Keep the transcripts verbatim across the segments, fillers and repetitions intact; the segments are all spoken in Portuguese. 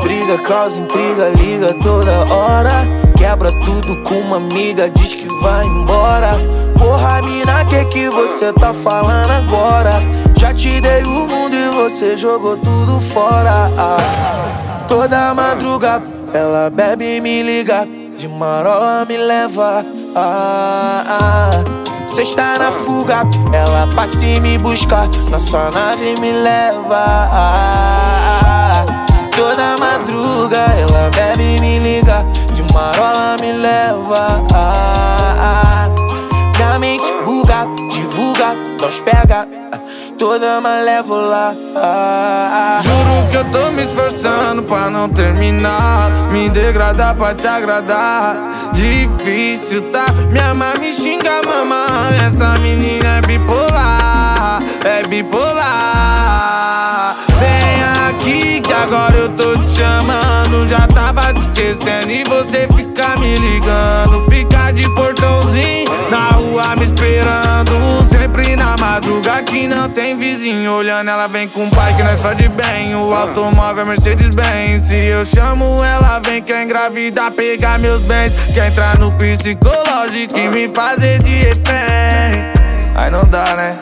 briga, causa intriga, liga toda hora. Quebra tudo com uma amiga, diz que vai embora. Porra, mina, que que você tá falando agora? Já te dei o mundo e você jogou tudo fora. ah. Toda madruga ela bebe e me liga, de marola me leva. ah, ah. Cê está na fuga, ela passa e me busca, na sua nave me leva. ah, ah. Toda madruga ela bebe e me liga, de marola me leva. ah, ah. Minha mente buga, divulga, nós pega, toda malévola. ah, ah. Juro que eu tô me esforçando pra não terminar, me degradar pra te agradar. Difícil, tá? Minha mãe me xinga, mamãe. Essa menina é bipolar, é bipolar. Vem aqui que agora eu tô te chamando. Já tava te esquecendo e você fica me ligando. Fica de portãozinho na rua me esperando. Sempre na madruga que não tem vizinho olhando. Ela vem com o pai que nós faz de bem. O automóvel é Mercedes-Benz. Se eu chamo ela vem, quer engravidar, pegar meus bens. Quer entrar no psicológico e me fazer de refém. Aí não dá, né?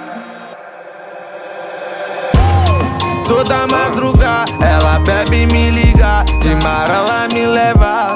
Toda madruga ela bebe e me liga, de mar ela me leva.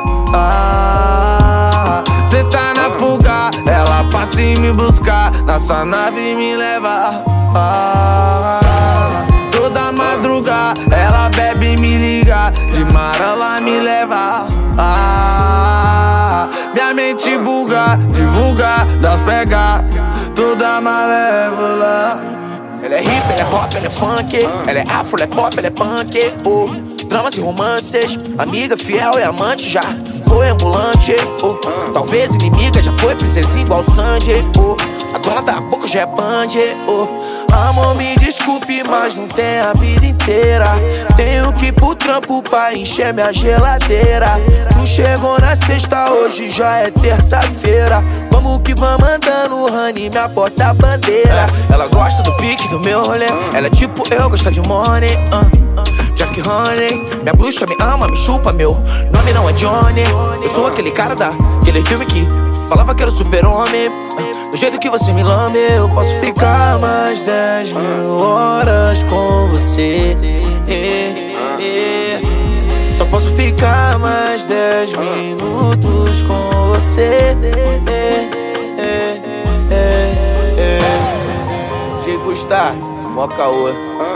ah, Cê tá na fuga, ela passa e me busca, na sua nave me leva. ah, Toda madruga ela bebe e me liga, de mar ela me leva. ah, Minha mente buga, divulga, das pega, toda malévola. Ela é hip, ela é hop, ela é funk, ela é afro, ela é pop, ela é punk. oh. Dramas e romances, amiga fiel e amante, já foi ambulante. oh. Talvez inimiga, já foi princesinha igual Sandy. oh. A dona da boca já é Band. oh. Amor, me desculpe, mas não tem a vida inteira. Tenho que ir pro trampo pra encher minha geladeira. Tu chegou na sexta, hoje já é terça-feira. Vamos que vamos andando, honey, minha porta a bandeira. Ela gosta do pique do meu rolê, ela é tipo eu, gosta de money. uh. Jack Honey, minha bruxa me ama, me chupa, meu nome não é Johnny. Eu sou aquele cara daquele filme que falava que era o super-homem. Do jeito que você me lambe, eu posso ficar mais dez mil horas com você. Só posso ficar mais dez minutos com você. G. Gustavo, mó caô.